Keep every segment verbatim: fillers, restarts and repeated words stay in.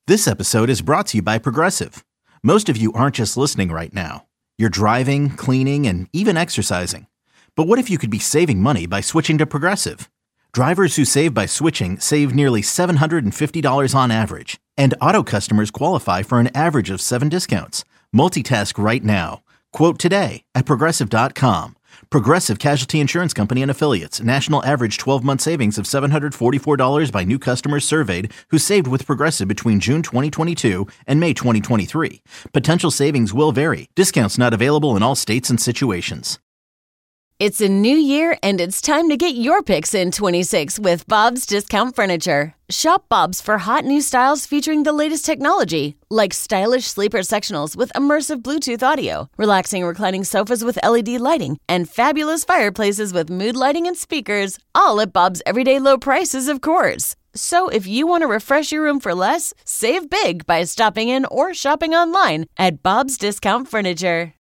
This episode is brought to you by Progressive. Most of you aren't just listening right now. You're driving, cleaning, and even exercising. But what if you could be saving money by switching to Progressive? Drivers who save by switching save nearly seven hundred fifty dollars on average. And auto customers qualify for an average of seven discounts. Multitask right now. Quote today at Progressive dot com. Progressive Casualty Insurance Company and Affiliates. National average twelve-month savings of seven hundred forty-four dollars by new customers surveyed who saved with Progressive between June twenty twenty-two and May twenty twenty-three. Potential savings will vary. Discounts not available in all states and situations. It's a new year, and it's time to get your picks in twenty-six with Bob's Discount Furniture. Shop Bob's for hot new styles featuring the latest technology, like stylish sleeper sectionals with immersive Bluetooth audio, relaxing reclining sofas with L E D lighting, and fabulous fireplaces with mood lighting and speakers, all at Bob's everyday low prices, of course. So if you want to refresh your room for less, save big by stopping in or shopping online at Bob's Discount Furniture.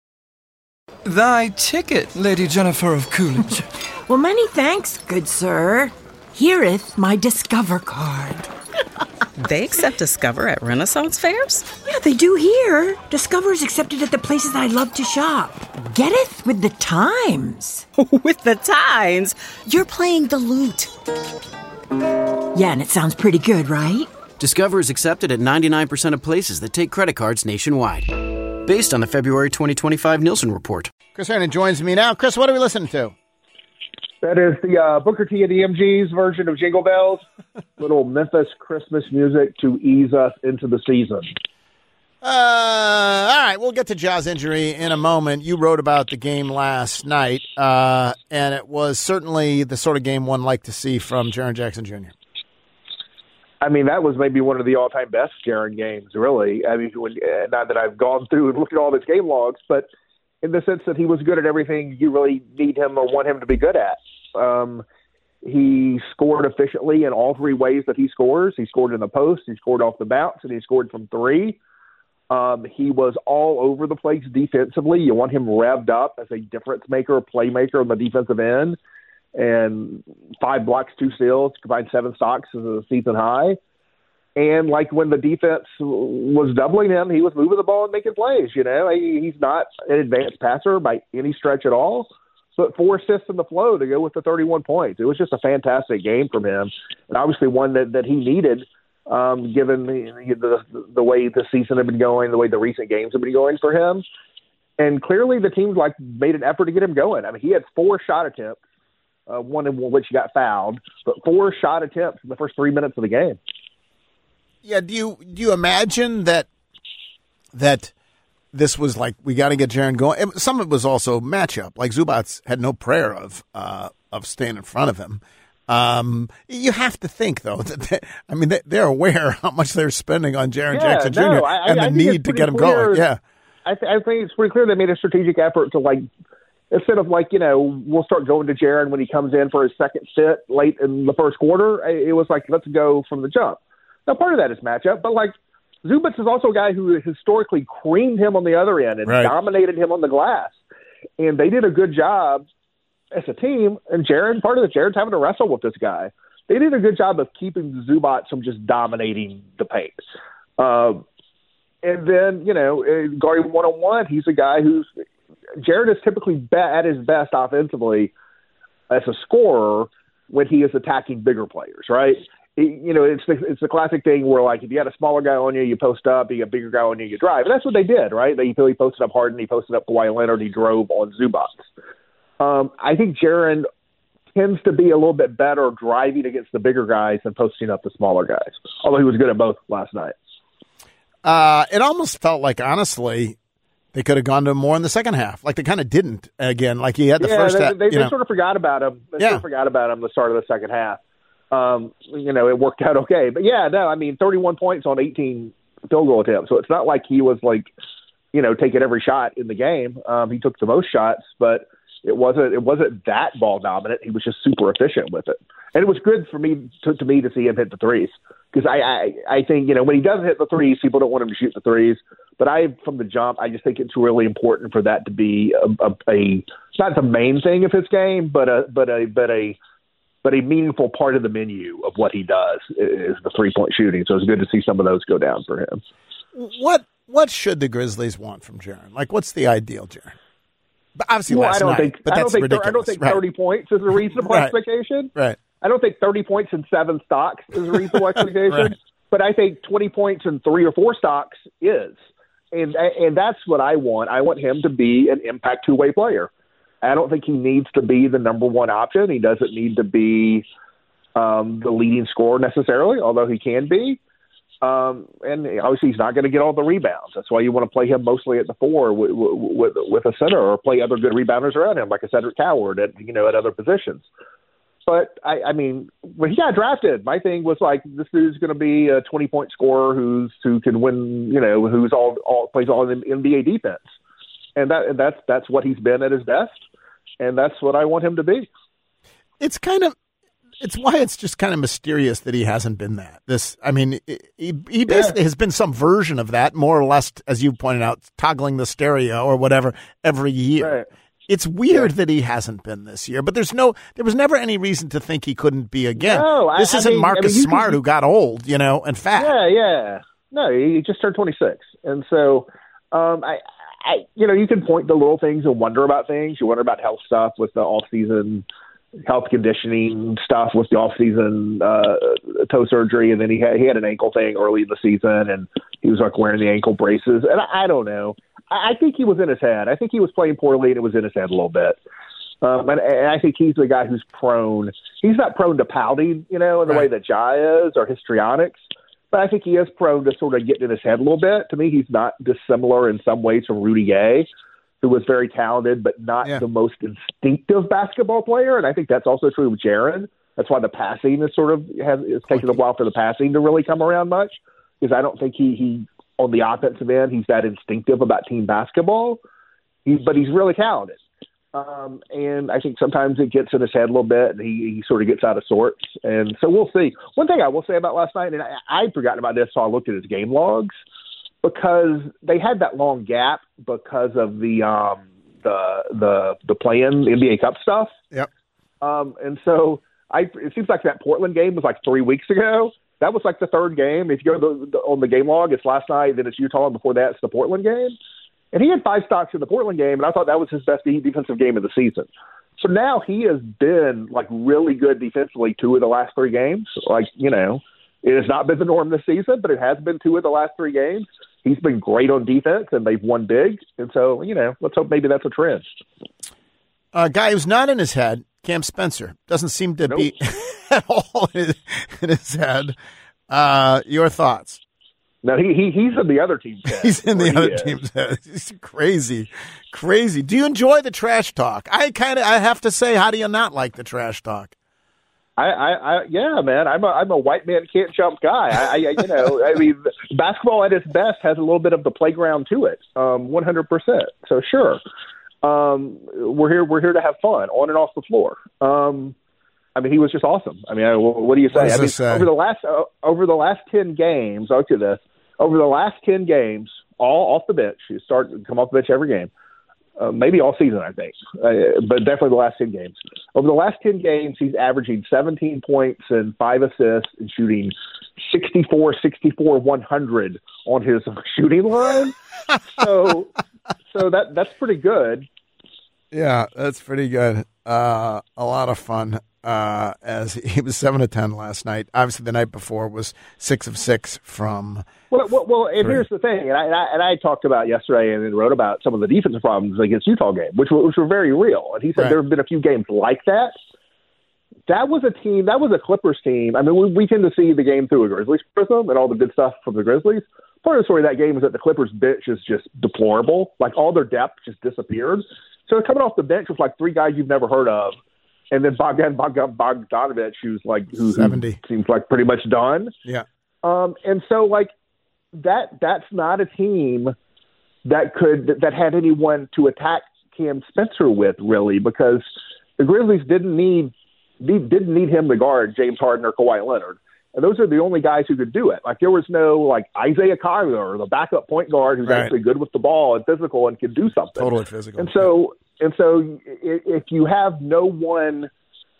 Thy ticket, Lady Jennifer of Coolidge. Well, many thanks, good sir. Hereeth my Discover card. They accept Discover at Renaissance fairs? Yeah, they do here. Discover is accepted at the places I love to shop. Getteth with the times. With the times? You're playing the lute. Yeah, and it sounds pretty good, right? Discover is accepted at ninety-nine percent of places that take credit cards nationwide. Based on the February twenty twenty-five Nielsen report. Chris Herndon joins me now. Chris, what are we listening to? That is the uh, Booker T and the M Gs version of Jingle Bells. Little Memphis Christmas music to ease us into the season. Uh, all right, we'll get to Ja's injury in a moment. You wrote about the game last night, uh, and it was certainly the sort of game one liked to see from Jaren Jackson Junior I mean, that was maybe one of the all-time best Jaren games, really. I mean, when, uh, not that I've gone through and looked at all of his game logs, but in the sense that he was good at everything you really need him or want him to be good at. Um, he scored efficiently in all three ways that he scores. He scored in the post, he scored off the bounce, and he scored from three. Um, he was all over the place defensively. You want him revved up as a difference maker, a playmaker on the defensive end. And five blocks, two steals, combined seven stocks is a season high. And like when the defense was doubling him, he was moving the ball and making plays. You know, he, he's not an advanced passer by any stretch at all, but four assists in the flow to go with the thirty-one points. It was just a fantastic game from him, and obviously one that, that he needed, um, given the, the the way the season had been going, the way the recent games have been going for him. And clearly the team like made an effort to get him going. I mean, he had four shot attempts. Uh, one in which he got fouled, but four shot attempts in the first three minutes of the game. Yeah, do you do you imagine that that this was like we got to get Jaren going? Some of it was also matchup. Like Zubac had no prayer of uh, of staying in front of him. Um, you have to think though that they, I mean they, they're aware how much they're spending on Jaren yeah, Jackson no, Junior I, and I, the I need to get him clear, going. Yeah, I, th- I think it's pretty clear they made a strategic effort to like. Instead of like, you know, we'll start going to Jaren when he comes in for his second sit late in the first quarter, it was like, let's go from the jump. Now, part of that is matchup, but like Zubac is also a guy who historically creamed him on the other end and right. dominated him on the glass. And they did a good job as a team. And Jaren, part of the Jaren's having to wrestle with this guy. They did a good job of keeping Zubac from just dominating the paint. Uh, and then, you know, guarding one-on-one, he's a guy who's – Jaren is typically be- at his best offensively as a scorer when he is attacking bigger players, right? It, you know, it's the, it's the classic thing where, like, if you had a smaller guy on you, you post up, you got a bigger guy on you, you drive. And that's what they did, right? They he posted up Harden, he posted up Kawhi Leonard, he drove on Zubac. Um, I think Jaren tends to be a little bit better driving against the bigger guys than posting up the smaller guys, although he was good at both last night. Uh, it almost felt like, honestly, they could have gone to him more in the second half. Like they kind of didn't again. Like he had the yeah, first they, half. They, you they know. sort of forgot about him. They yeah. sort of forgot about him the start of the second half. Um, you know, it worked out okay. But yeah, no, I mean, thirty-one points on eighteen field goal attempts. So it's not like he was like, you know, taking every shot in the game. Um, he took the most shots, but it wasn't it wasn't that ball dominant. He was just super efficient with it. And it was good for me to, to me to see him hit the threes. Because I, I, I think, you know, when he doesn't hit the threes, people don't want him to shoot the threes. But I, from the jump, I just think it's really important for that to be a, a, a not the main thing of his game, but a, but a, but a, but a meaningful part of the menu of what he does is the three-point shooting. So it's good to see some of those go down for him. What what should the Grizzlies want from Jaren? Like, what's the ideal Jaren? But obviously, well, last I don't night, think, but I that's don't think, ridiculous. I don't think right. thirty points is a reasonable right. expectation. Right. I don't think thirty points and seven stocks is a reasonable expectation. right. But I think twenty points and three or four stocks is. And and that's what I want. I want him to be an impact two-way player. I don't think he needs to be the number one option. He doesn't need to be um, the leading scorer necessarily, although he can be. Um, and obviously he's not going to get all the rebounds. That's why you want to play him mostly at the four with, with, with a center, or play other good rebounders around him, like a Cedric Coward at, you know, at other positions. But, I, I mean, when he got drafted, my thing was like, this dude's going to be a twenty-point scorer who's who can win, you know, who's all, all plays all in N B A defense. And that and that's that's what he's been at his best, and that's what I want him to be. It's kind of it's why it's just kind of mysterious that he hasn't been that. This, I mean, he he basically yeah. has been some version of that, more or less, as you pointed out, toggling the stereo or whatever every year. Right. It's weird yeah. that he hasn't been this year, but there's no, there was never any reason to think he couldn't be again. No, I, this isn't I mean, Marcus I mean, Smart can, who got old, you know, and fat. Yeah, yeah. No, he just turned twenty-six, and so um, I, I, you know, you can point to little things and wonder about things. You wonder about health stuff with the off-season health conditioning stuff with the off-season uh, toe surgery, and then he had he had an ankle thing early in the season, and he was like wearing the ankle braces, and I, I don't know. I think he was in his head. I think he was playing poorly, and it was in his head a little bit. Um, and, and I think he's the guy who's prone. He's not prone to pouting, you know, in the right. way that Ja is, or histrionics. But I think he is prone to sort of getting in his head a little bit. To me, he's not dissimilar in some ways from Rudy Gay, who was very talented, but not yeah. the most instinctive basketball player. And I think that's also true of Jaren. That's why the passing is sort of has it's taken a while for the passing to really come around much, because I don't think he he. on the offensive end, he's that instinctive about team basketball, he's, but he's really talented. Um, and I think sometimes it gets in his head a little bit, and he, he sort of gets out of sorts. And so we'll see. One thing I will say about last night, and I, I'd forgotten about this, so I looked at his game logs, because they had that long gap because of the um, the the the play-in N B A Cup stuff. Yep. Um, and so I, it seems like that Portland game was like three weeks ago. That was like the third game. If you go to the, the, on the game log, it's last night, then it's Utah, and before that it's the Portland game. And he had five stocks in the Portland game, and I thought that was his best defensive game of the season. So now he has been, like, really good defensively two of the last three games. Like, you know, it has not been the norm this season, but it has been two of the last three games. He's been great on defense, and they've won big. And so, you know, let's hope maybe that's a trend. A guy who's not in his head, Cam Spencer, doesn't seem to nope. be at all in his head. Uh, your thoughts? No, he, he he's in the other team's head. He's in the other team's head. He's crazy, crazy. Do you enjoy the trash talk? I kind of, I have to say, how do you not like the trash talk? I, I, I yeah, man, I'm a I'm a white man can't jump guy. I, I you know, I mean, basketball at its best has a little bit of the playground to it, um, one hundred percent. So sure. Um, we're here. We're here to have fun on and off the floor. Um, I mean, he was just awesome. I mean, I, what do you say? I mean, say? over the last uh, over the last ten games, I'll do this. Over the last ten games, all off the bench. You start come off the bench every game. Uh, maybe all season, I think, uh, but definitely the last ten games. Over the last ten games, he's averaging seventeen points and five assists and shooting sixty-four, sixty-four, one hundred on his shooting line. so, so that that's pretty good. Yeah, that's pretty good. Uh, a lot of fun. Uh, as he was seven of ten last night. Obviously, the night before was six of six from. Well, well, well and here's the thing, and I, and I and I talked about yesterday and then wrote about some of the defensive problems against Utah game, which were, which were very real. And he said right. there have been a few games like that. That was a team. That was a Clippers team. I mean, we, we tend to see the game through a Grizzlies prism and all the good stuff from the Grizzlies. Part of the story of that game is that the Clippers bench is just deplorable. Like all their depth just disappeared. So coming off the bench with like three guys you've never heard of. And then Bogdan Bogdanovic, who's like who, who seems like pretty much done. Yeah. Um, and so like that that's not a team that could that, that had anyone to attack Cam Spencer with really, because the Grizzlies didn't need didn't need him to guard James Harden or Kawhi Leonard, and those are the only guys who could do it. Like there was no like Isaiah Kyler, the backup point guard who's right. actually good with the ball and physical and can do something. Totally physical. And so. And so if you have no one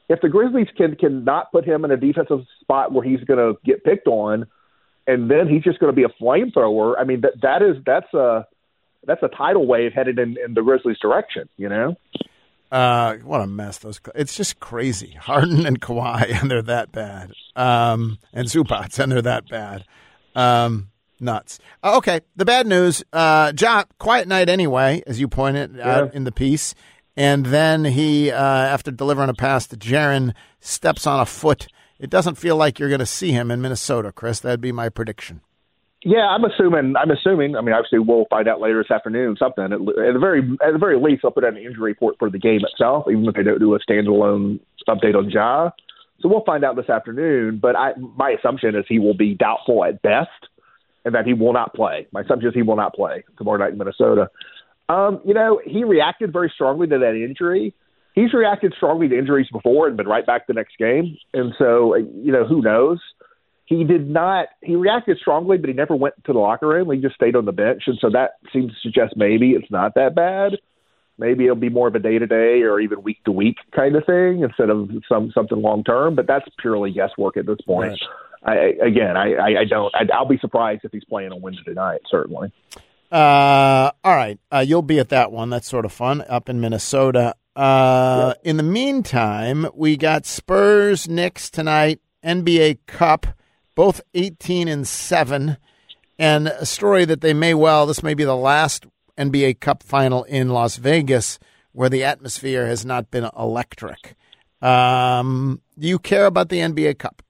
if the Grizzlies can can not put him in a defensive spot where he's going to get picked on, and then he's just going to be a flamethrower. I mean, that that is that's a that's a tidal wave headed in, in the Grizzlies' direction. You know. Uh, what a mess those. It's just crazy. Harden and Kawhi, and they're that bad. Um, and Zubac, and they're that bad. Um, nuts. Uh, okay, the bad news. Uh, Ja, quiet night anyway, as you pointed out yeah. in the piece. And then he, uh, after delivering a pass to Jaren, steps on a foot. It doesn't feel like you're going to see him in Minnesota, Chris. That'd be my prediction. Yeah, I'm assuming. I'm assuming. I mean, obviously, we'll find out later this afternoon. Something at, at the very, at the very least, they'll put out an injury report for the game itself, even if they don't do a standalone update on Ja. So we'll find out this afternoon. But I, my assumption is he will be doubtful at best, and that he will not play. My assumption is he will not play tomorrow night in Minnesota. Um, you know, he reacted very strongly to that injury. He's reacted strongly to injuries before and been right back the next game. And so, you know, who knows? He did not – he reacted strongly, but he never went to the locker room. He just stayed on the bench. And so that seems to suggest maybe it's not that bad. Maybe it'll be more of a day-to-day or even week-to-week kind of thing instead of some something long-term. But that's purely guesswork at this point. Right. I, again, I, I, I don't – I'll be surprised if he's playing on Wednesday night, certainly. Uh, all right. Uh, you'll be at that one. That's sort of fun up in Minnesota. Uh, yeah. In the meantime, we got Spurs Knicks tonight, N B A Cup, both eighteen and seven, and a story that they may well, this may be the last N B A Cup final in Las Vegas where the atmosphere has not been electric. Um, do you care about the N B A Cup?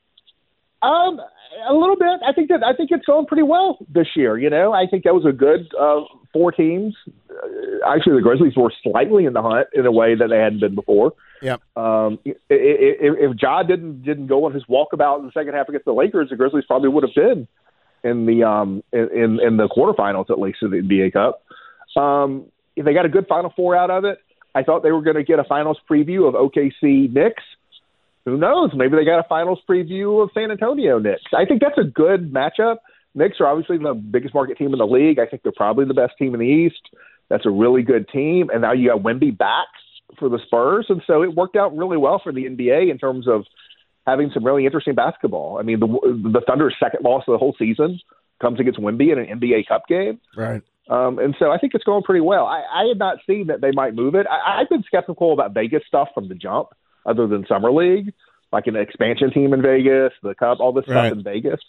Um, a little bit. I think that I think it's going pretty well this year. You know, I think that was a good uh, four teams. Uh, actually, the Grizzlies were slightly in the hunt in a way that they hadn't been before. Yep. Um, if, if Ja didn't didn't go on his walkabout in the second half against the Lakers, the Grizzlies probably would have been in the um in in the quarterfinals at least of the N B A Cup. Um, if they got a good Final Four out of it, I thought they were going to get a finals preview of O K C Knicks. Who knows? Maybe they got a finals preview of San Antonio Knicks. I think that's a good matchup. Knicks are obviously the biggest market team in the league. I think they're probably the best team in the East. That's a really good team. And now you got Wemby back for the Spurs. And so it worked out really well for the N B A in terms of having some really interesting basketball. I mean, the, the Thunder's second loss of the whole season comes against Wemby in an N B A Cup game. Right. Um, and so I think it's going pretty well. I, I had not seen that they might move it. I, I've been skeptical about Vegas stuff from the jump, other than Summer League, like an expansion team in Vegas, the Cup, all this right. stuff in Vegas.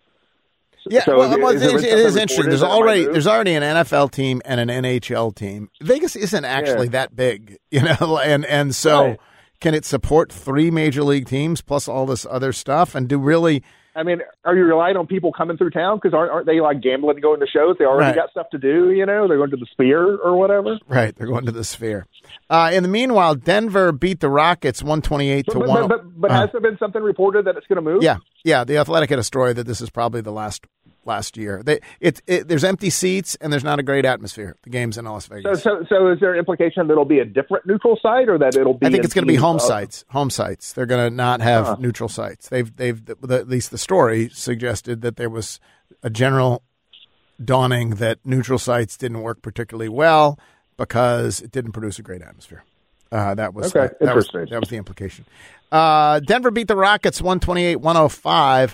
Yeah, so well, is, well, is it, it is interesting. There's already there's there's already an N F L team and an N H L team. Vegas isn't actually yeah. that big, you know, and and so right. can it support three major league teams plus all this other stuff? And do really? I mean, are you relying on people coming through town? Because aren't, aren't they like gambling and going to shows? They already right. got stuff to do, you know? They're going to the Sphere or whatever. Right, they're going to the Sphere. Uh, in the meanwhile, Denver beat the Rockets one twenty-eight to but, one. But, but, but uh, has there been something reported that it's going to move? Yeah, yeah. The Athletic had a story that this is probably the last last year. They, it, it, there's empty seats and there's not a great atmosphere. The game's in Las Vegas. So, so, so is there implication that it'll be a different neutral site, or that it'll be? I think it's going to be home uh, sites. Home sites. They're going to not have uh, neutral sites. They've, they've. The, at least the story suggested that there was a general dawning that neutral sites didn't work particularly well because it didn't produce a great atmosphere. Uh, that was okay. that, that was Interesting. that was the implication. Uh, Denver beat the Rockets one twenty-eight one oh five.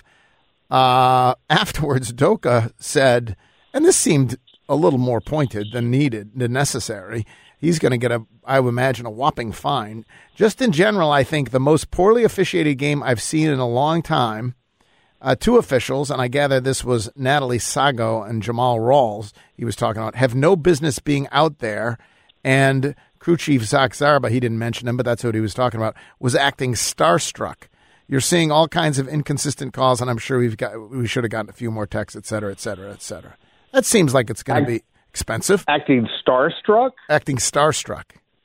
Uh, afterwards, Doka said, and this seemed a little more pointed than needed, than necessary. He's going to get a, I would imagine, a whopping fine. Just in general, I think the most poorly officiated game I've seen in a long time. Uh, two officials, and I gather this was Natalie Sago and Jamal Rawls he was talking about, have no business being out there. And crew chief Zach Zarba, he didn't mention him, but that's what he was talking about, was acting starstruck. You're seeing all kinds of inconsistent calls, and I'm sure we've got we should have gotten a few more texts, et cetera, et cetera, et cetera. That seems like it's going to be expensive. Acting starstruck? Acting starstruck.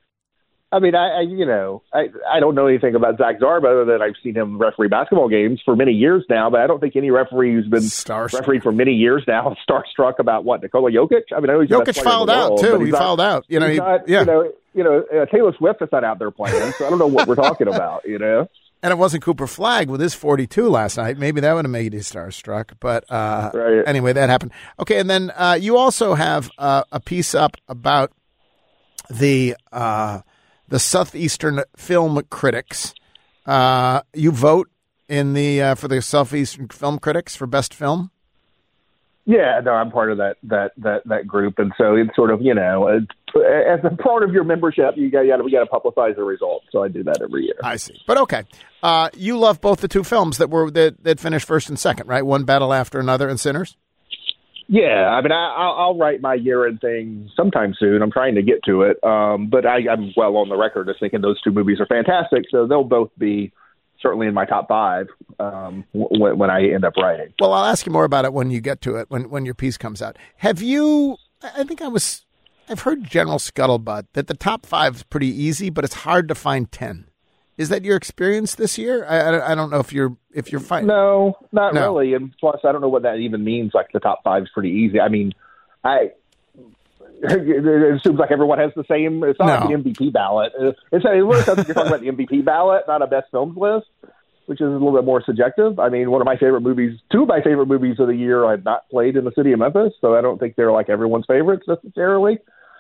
I mean, I, I you know, I, I don't know anything about Zach Zarba other than I've seen him referee basketball games for many years now, but I don't think any referee who's been starstruck. refereed for many years now is starstruck about what, Nikola Jokic? I mean, I know he's the best Jokic player fouled in the out, world, too. but He he's not- fouled out. You know, he's he- not, yeah. you know, you know uh, Taylor Swift is not out there playing, so I don't know what we're talking about, you know? And it wasn't Cooper Flagg with his forty-two last night. Maybe that would have made you starstruck. But uh, Right. anyway, that happened. Okay, and then uh, you also have uh, a piece up about the uh, the Southeastern Film Critics. Uh, you vote in the uh, for the Southeastern Film Critics for best film. Yeah, no, I'm part of that that that that group, and so it's sort of, you know, as a part of your membership, you got you got we got to publicize the results. So I do that every year. I see, but okay, uh, you love both the two films that were that, that finished first and second, right? One Battle After Another and Sinners. Yeah, I mean, I, I'll, I'll write my year-end thing sometime soon. I'm trying to get to it, um, but I, I'm well on the record as thinking those two movies are fantastic. So they'll both be certainly in my top five um, w- when I end up writing. Well, I'll ask you more about it when you get to it, when when your piece comes out. Have you, I think I was, I've heard general scuttlebutt that the top five is pretty easy, but it's hard to find ten. Is that your experience this year? I, I, I don't know if you're, if you're finding. No, not no. really. And plus, I don't know what that even means, like the top five is pretty easy. I mean, I... It seems like everyone has the same. It's not no. like the M V P ballot. It's, it really sounds like you're talking about the M V P ballot, not a best films list, which is a little bit more subjective. I mean, one of my favorite movies, two of my favorite movies of the year, I've not played in the city of Memphis, so I don't think they're like everyone's favorites necessarily.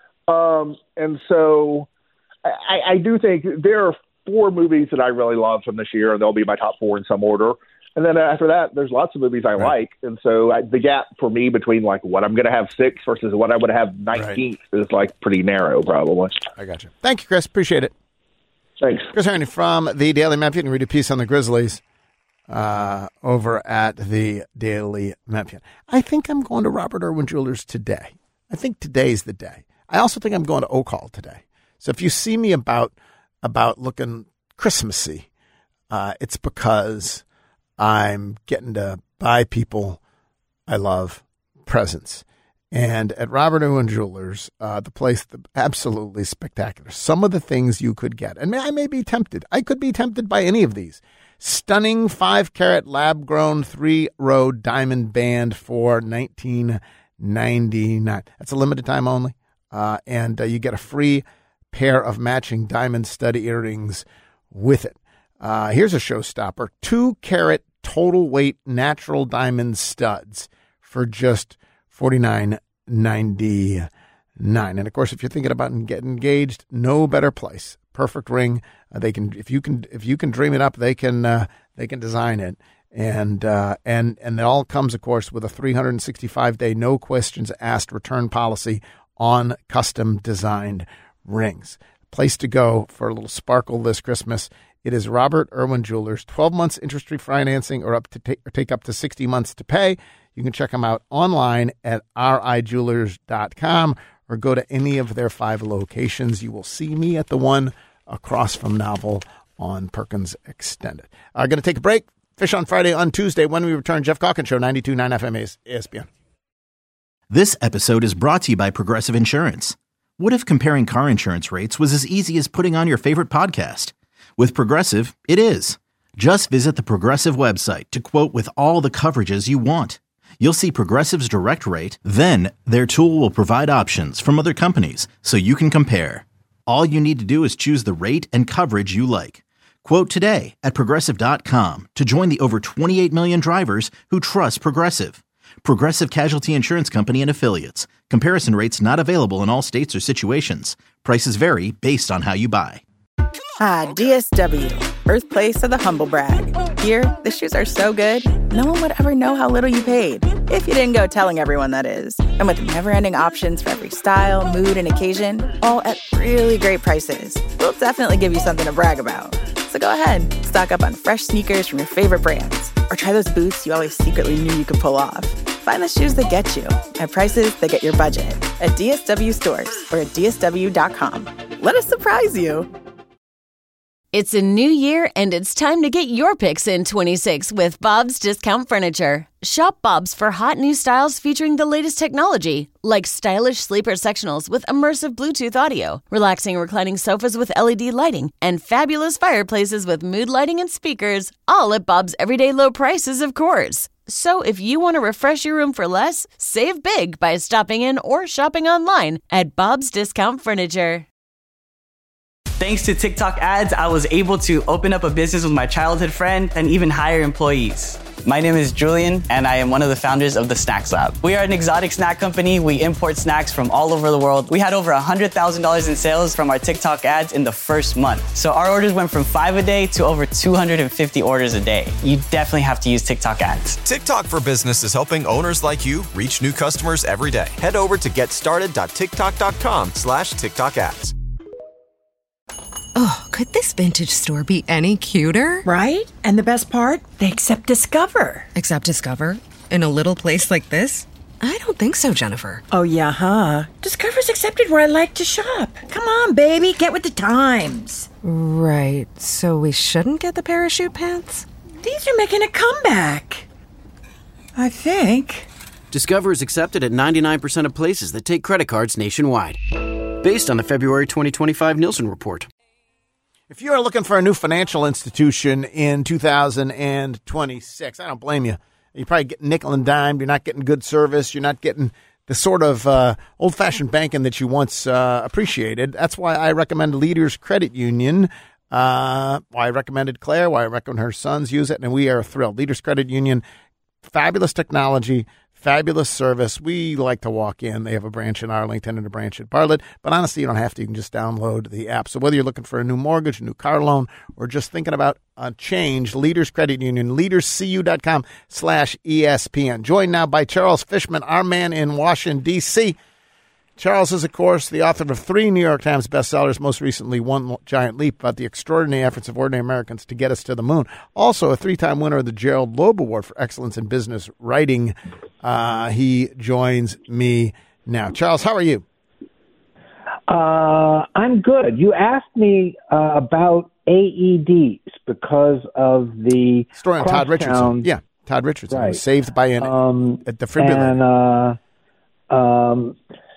Um, and so, I, I do think there are four movies that I really love from this year, and they'll be my top four in some order. And then after that, there's lots of movies I right. like. And so I, the gap for me between like what I'm going to have six versus what I would have nineteenth right. is like pretty narrow, probably. I got you. Thank you, Chris. Appreciate it. Thanks. Chris Herney from the Daily Memphian. You can read a piece on the Grizzlies uh, over at the Daily Memphian. I think I'm going to Robert Irwin Jewelers today. I think today's the day. I also think I'm going to Oak Hall today. So if you see me about about looking Christmassy, uh, it's because I'm getting to buy people I love presents. And at Robert Irwin Jewelers, uh, the place, the, absolutely spectacular. Some of the things you could get, and I may be tempted. I could be tempted by any of these. Stunning five-carat lab-grown three-row diamond band for nineteen ninety-nine. That's a limited time only. Uh, and uh, you get a free pair of matching diamond stud earrings with it. Uh, here's a showstopper. Two-carat total weight natural diamond studs for just forty-nine ninety-nine. And of course, if you're thinking about getting engaged, no better place. Perfect ring. Uh, they can, if you can, if you can dream it up, they can, uh, they can design it. And uh, and and it all comes, of course, with a three hundred sixty-five day no questions asked return policy on custom designed rings. Place to go for a little sparkle this Christmas. It is Robert Irwin Jewelers, twelve months interest-free financing or up to take, or take up to sixty months to pay. You can check them out online at r i jewelers dot com or go to any of their five locations. You will see me at the one across from Novel on Perkins Extended. I'm going to take a break. Fish on Friday on Tuesday. When we return, Jeff Calkins Show, ninety-two point nine F M A S P N. This episode is brought to you by Progressive Insurance. What if comparing car insurance rates was as easy as putting on your favorite podcast? With Progressive, it is. Just visit the Progressive website to quote with all the coverages you want. You'll see Progressive's direct rate, then their tool will provide options from other companies so you can compare. All you need to do is choose the rate and coverage you like. Quote today at Progressive dot com to join the over twenty-eight million drivers who trust Progressive. Progressive Casualty Insurance Company and Affiliates. Comparison rates not available in all states or situations. Prices vary based on how you buy. Ah, D S W, birthplace of the humble brag. Here, the shoes are so good, no one would ever know how little you paid. If you didn't go telling everyone, that is. And with never-ending options for every style, mood, and occasion, all at really great prices, we'll definitely give you something to brag about. So go ahead, stock up on fresh sneakers from your favorite brands, or try those boots you always secretly knew you could pull off. Find the shoes that get you at prices that get your budget at D S W stores or at D S W dot com. Let us surprise you. It's a new year, and it's time to get your picks in twenty-six with Bob's Discount Furniture. Shop Bob's for hot new styles featuring the latest technology, like stylish sleeper sectionals with immersive Bluetooth audio, relaxing reclining sofas with L E D lighting, and fabulous fireplaces with mood lighting and speakers, all at Bob's everyday low prices, of course. So if you want to refresh your room for less, save big by stopping in or shopping online at Bob's Discount Furniture. Thanks to TikTok ads, I was able to open up a business with my childhood friend and even hire employees. My name is Julian, and I am one of the founders of the Snacks Lab. We are an exotic snack company. We import snacks from all over the world. We had over one hundred thousand dollars in sales from our TikTok ads in the first month. So our orders went from five a day to over two hundred fifty orders a day. You definitely have to use TikTok ads. TikTok for Business is helping owners like you reach new customers every day. Head over to getstarted.tiktok.com slash TikTok ads. Oh, could this vintage store be any cuter? Right? And the best part? They accept Discover. Accept Discover? In a little place like this? I don't think so, Jennifer. Oh, yeah, huh? Discover's accepted where I like to shop. Come on, baby, get with the times. Right, so we shouldn't get the parachute pants? These are making a comeback. I think. Discover is accepted at ninety-nine percent of places that take credit cards nationwide. Based on the February twenty twenty-five Nielsen report. If you are looking for a new financial institution in two thousand twenty-six, I don't blame you. You're probably getting nickel and dime. You're not getting good service. You're not getting the sort of uh, old-fashioned banking that you once uh, appreciated. That's why I recommend Leaders Credit Union. Uh, why I recommended Claire, why I recommend her sons use it, and we are thrilled. Leaders Credit Union, fabulous technology, fabulous service. We like to walk in. They have a branch in Arlington and a branch at Bartlett. But honestly, you don't have to. You can just download the app. So whether you're looking for a new mortgage, a new car loan, or just thinking about a change, Leaders Credit Union, leaderscu.com slash ESPN. Joined now by Charles Fishman, our man in Washington, D C Charles is, of course, the author of three New York Times bestsellers, most recently One Giant Leap, about the extraordinary efforts of ordinary Americans to get us to the moon. Also a three-time winner of the Gerald Loeb Award for Excellence in Business Writing. Uh, he joins me now. Charles, how are you? Uh, I'm good. You asked me uh, about A E Ds because of the story on Todd Richardson. Yeah, Todd Richardson right. was saved by an um, a defibrillator. And, uh, um,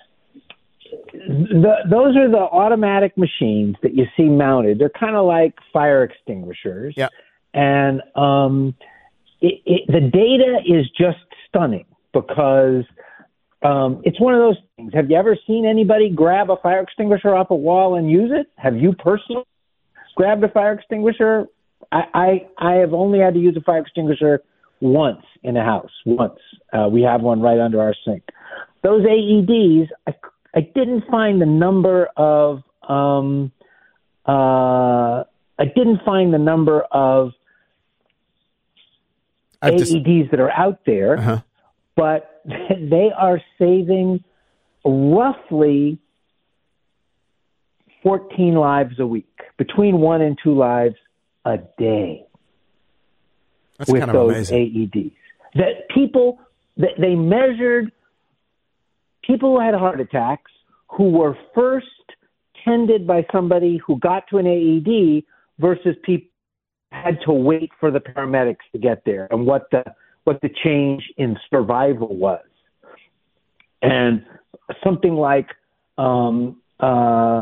The, those are the automatic machines that you see mounted. They're kind of like fire extinguishers. Yeah. And um, it, it, the data is just stunning because um, it's one of those things. Have you ever seen anybody grab a fire extinguisher off a wall and use it? Have you personally grabbed a fire extinguisher? I, I, I have only had to use a fire extinguisher once in a house, once. Uh, we have one right under our sink. Those A E Ds, I I didn't find the number of um, uh, I didn't find the number of I've A E Ds just... that are out there, uh-huh. but they are saving roughly fourteen lives a week, between one and two lives a day. That's with kind of those amazing. A E Ds. That people that they measured. People who had heart attacks who were first tended by somebody who got to an A E D versus people who had to wait for the paramedics to get there and what the what the change in survival was. And something like um, uh,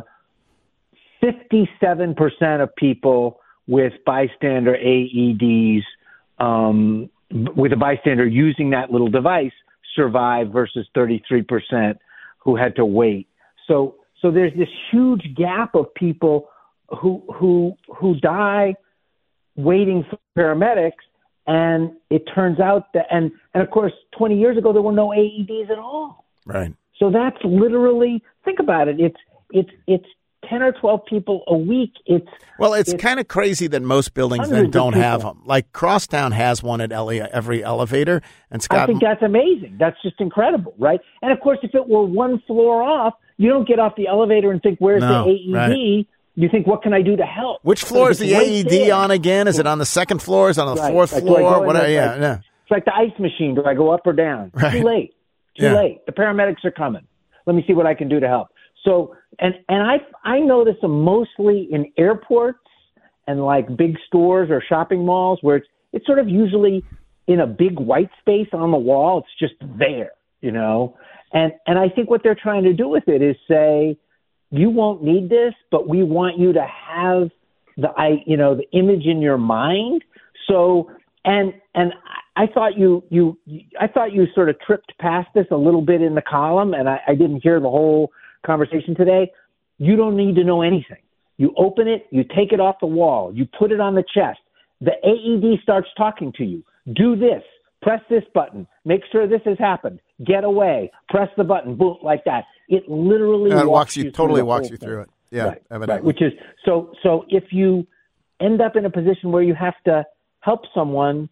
fifty-seven percent of people with bystander A E Ds, um, with a bystander using that little device, survive versus thirty-three percent who had to wait. So so there's this huge gap of people who who who die waiting for paramedics, and it turns out that and, and of course twenty years ago there were no A E Ds at all. Right. So that's literally, think about it, it's it's it's ten or twelve people a week. It's well, it's, it's kind of crazy that most buildings then don't have them. Like Crosstown has one at every elevator, and Scott. I think that's amazing. That's just incredible, right? And of course, if it were one floor off, you don't get off the elevator and think, "Where's no, the A E D?" Right. You think, "What can I do to help?" Which floor is the right A E D there. on again? Is it on the second floor? Is it on the right. fourth like, floor? What? Yeah, like, yeah. It's like the ice machine. Do I go up or down? Right. Too late. Too yeah. late. The paramedics are coming. Let me see what I can do to help. So, and, and I, I notice them mostly in airports and like big stores or shopping malls where it's, it's sort of usually in a big white space on the wall. It's just there, you know? And, and I think what they're trying to do with it is say, you won't need this, but we want you to have the, I, you know, the image in your mind. So, and, and I thought you, you, I thought you sort of tripped past this a little bit in the column, and I, I didn't hear the whole conversation today. You don't need to know anything. You open it, you take it off the wall, you put it on the chest. The A E D starts talking to you. Do this. Press this button. Make sure this has happened. Get away. Press the button. Boom, like that. It literally Uh, it walks, walks you, you totally through the walks whole you thing. through it. Yeah, right, evidently. right. Which is so. So if you end up in a position where you have to help someone,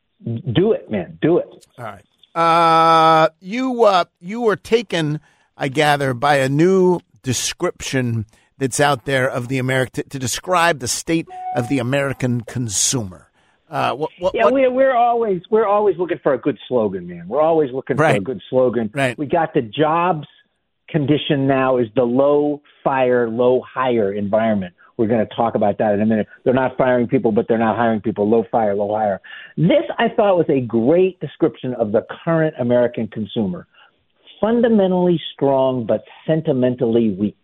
do it, man. Do it. All right. Uh, you uh, you were taken, I gather, by a new description that's out there of the American to, to describe the state of the American consumer. Uh, what, what, yeah, what? we're we're always we're always looking for a good slogan, man. We're always looking Right. for a good slogan. Right. We got the jobs condition now is the low fire, low hire environment. We're going to talk about that in a minute. They're not firing people, but they're not hiring people. Low fire, low hire. This, I thought, was a great description of the current American consumer. Fundamentally strong, but sentimentally weak.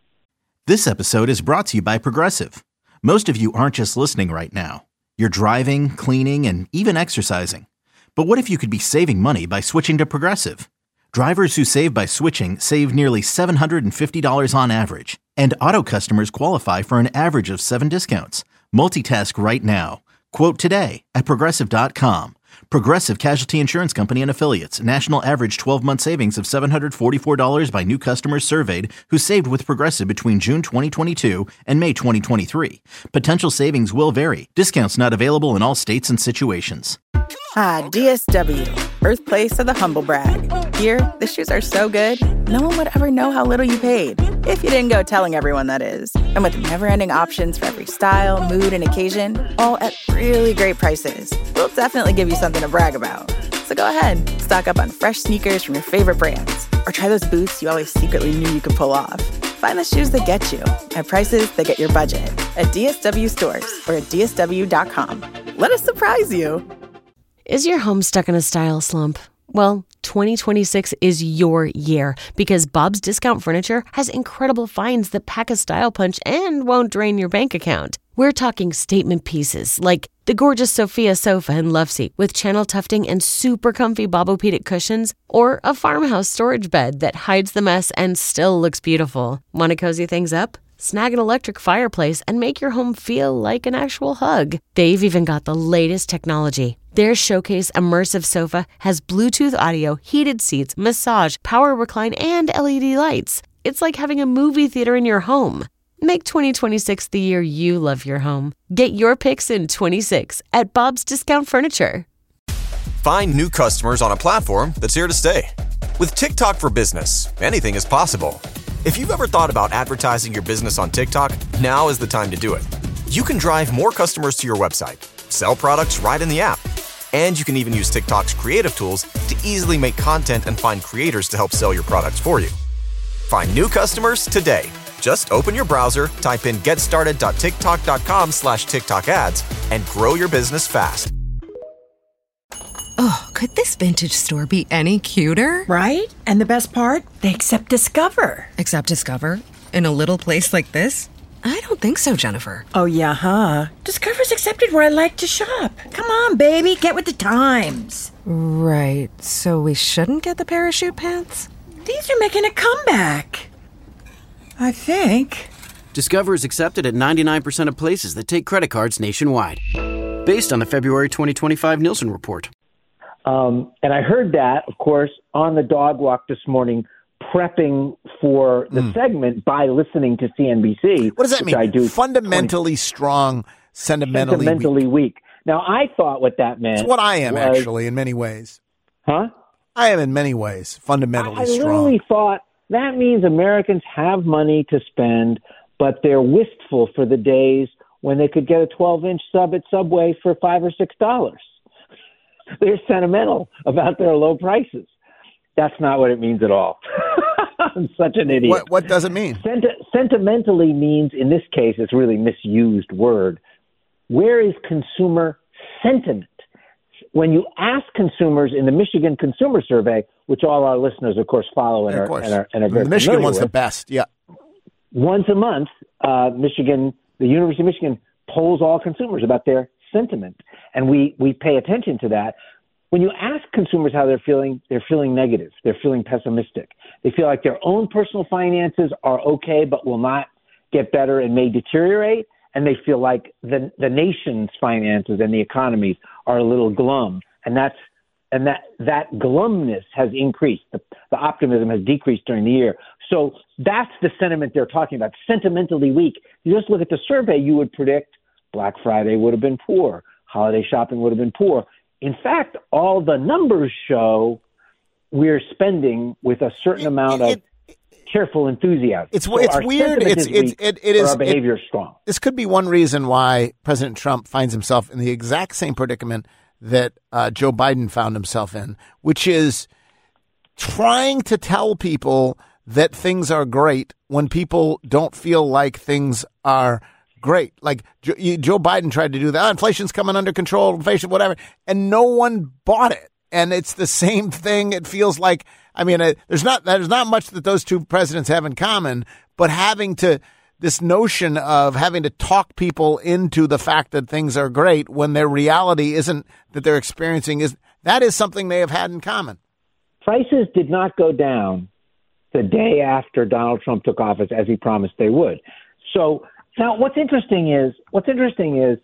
This episode is brought to you by Progressive. Most of you aren't just listening right now. You're driving, cleaning, and even exercising. But what if you could be saving money by switching to Progressive? Drivers who save by switching save nearly seven hundred fifty dollars on average. And auto customers qualify for an average of seven discounts. Multitask right now. Quote today at Progressive dot com. Progressive Casualty Insurance Company and Affiliates. National average twelve-month savings of seven hundred forty-four dollars by new customers surveyed who saved with Progressive between June twenty twenty-two and May twenty twenty-three. Potential savings will vary. Discounts not available in all states and situations. Hi, D S W, birthplace of the humble brag. Here, the shoes are so good, no one would ever know how little you paid. If you didn't go telling everyone, that is. And with never-ending options for every style, mood, and occasion, all at really great prices, we'll definitely give you something to brag about. So go ahead, stock up on fresh sneakers from your favorite brands, or try those boots you always secretly knew you could pull off. Find the shoes that get you at prices that get your budget at D S W stores or at D S W dot com. Let us surprise you. Is your home stuck in a style slump? Well, twenty twenty-six is your year because Bob's Discount Furniture has incredible finds that pack a style punch and won't drain your bank account. We're talking statement pieces like the gorgeous Sophia sofa and love seat with channel tufting and super comfy Bobopedic cushions, or a farmhouse storage bed that hides the mess and still looks beautiful. Want to cozy things up? Snag an electric fireplace and make your home feel like an actual hug. They've even got the latest technology. Their Showcase Immersive Sofa has Bluetooth audio, heated seats, massage, power recline, and L E D lights. It's like having a movie theater in your home. Make twenty twenty-six the year you love your home. Get your picks in twenty-six at Bob's Discount Furniture. Find new customers on a platform that's here to stay. With TikTok for Business, anything is possible. If you've ever thought about advertising your business on TikTok, now is the time to do it. You can drive more customers to your website, sell products right in the app, and you can even use TikTok's creative tools to easily make content and find creators to help sell your products for you. Find new customers today. Just open your browser, type in getstarted dot tiktok dot com slash TikTok ads, and grow your business fast. Oh, could this vintage store be any cuter? Right? And the best part? They accept Discover. Accept Discover? In a little place like this? I don't think so, Jennifer. Oh, yeah, huh? Discover's accepted where I like to shop. Come on, baby, get with the times. Right, so we shouldn't get the parachute pants? These are making a comeback. I think. Discover is accepted at ninety-nine percent of places that take credit cards nationwide. Based on the February twenty twenty-five Nielsen report. Um, and I heard that, of course, on the dog walk this morning, prepping for the mm. segment by listening to C N B C. What does that mean? I do Fundamentally twenty strong, sentimentally, sentimentally weak. weak. Now, I thought what that meant. It's what I am, was, actually, in many ways. Huh? I am in many ways fundamentally I, I strong. I literally thought that means Americans have money to spend, but they're wistful for the days when they could get a twelve-inch sub at Subway for five or six dollars. They're sentimental about their low prices. That's not what it means at all. I'm such an idiot. What, what does it mean? Senti- sentimentally means, in this case, it's a really misused word. Where is consumer sentiment? When you ask consumers in the Michigan Consumer Survey, which all our listeners, of course, follow and, yeah, are, and, are, and are very the Michigan one's with, the best, yeah. Once a month, uh, Michigan, the University of Michigan polls all consumers about their sentiment, and we, we pay attention to that. When you ask consumers how they're feeling, they're feeling negative. They're feeling pessimistic. They feel like their own personal finances are okay, but will not get better and may deteriorate, and they feel like the the nation's finances and the economies are a little glum, and that's and that that glumness has increased. The, the optimism has decreased during the year. So that's the sentiment they're talking about. Sentimentally weak. You just look at the survey, you would predict Black Friday would have been poor, holiday shopping would have been poor. In fact, all the numbers show we're spending with a certain amount it, of careful enthusiasm. It's so it's our weird. It's sentiment it's is weak, it, it is our behavior it, is strong. This could be one reason why President Trump finds himself in the exact same predicament that uh, Joe Biden found himself in, which is trying to tell people that things are great when people don't feel like things are great. Like Joe, Joe Biden tried to do that. Oh, inflation's coming under control, inflation, whatever, and no one bought it. And it's the same thing. It feels like, I mean, uh, there's not there's not much that those two presidents have in common, but having to this notion of having to talk people into the fact that things are great when their reality isn't that they're experiencing is that is something they have had in common. Prices did not go down the day after Donald Trump took office as he promised they would. So now what's interesting is what's interesting is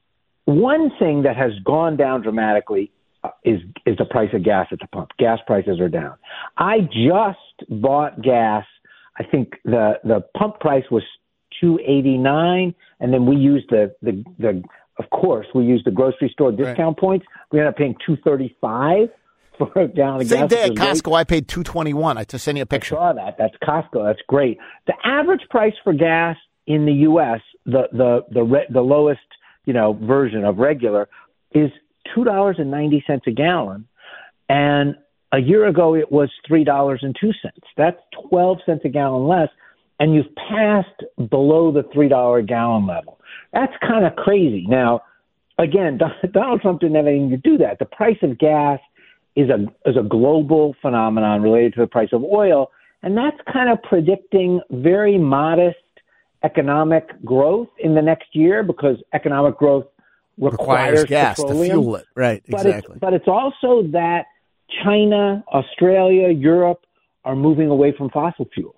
one thing that has gone down dramatically is is the price of gas at the pump. Gas prices are down. I just bought gas. I think the the pump price was two eighty-nine, and then we used the the the of course we used the grocery store discount right. points. We ended up paying two thirty-five for a gallon of gas. Same day at Costco, I paid two twenty-one. I just sent you a picture. I saw that. That's Costco. That's great. The average price for gas in the U S, the the the the, the lowest you know version of regular, is two dollars and ninety cents a gallon, and a year ago it was three dollars and two cents. That's twelve cents a gallon less, and you've passed below the three dollar a gallon level. That's kind of crazy. Now, again, Donald Trump didn't have anything to do that. The price of gas is a is a global phenomenon related to the price of oil, and that's kind of predicting very modest economic growth in the next year because economic growth requires, requires gas petroleum. to fuel it. Right, but exactly. It's, but it's also that China, Australia, Europe are moving away from fossil fuels.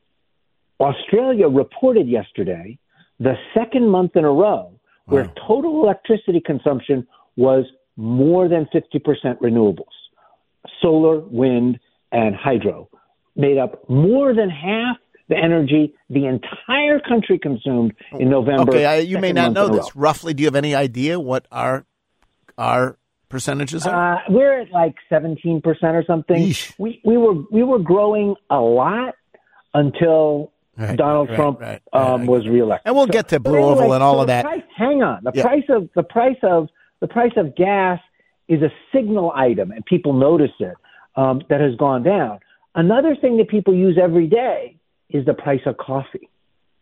Australia reported yesterday the second month in a row where wow. total electricity consumption was more than fifty percent renewables. Solar, wind, and hydro made up more than half the energy the entire country consumed in November. Okay, I, you may not know this. Roughly, do you have any idea what our our percentages are? Uh, we're at like seventeen percent or something. Yeesh. We we were we were growing a lot until right, Donald right, Trump right, right, um, right. was reelected. And we'll so, get to Blue anyway, Oval and all so of that. Price, hang on, the yeah. price of the price of the price of gas is a signal item, and people notice it um, that has gone down. Another thing that people use every day is the price of coffee.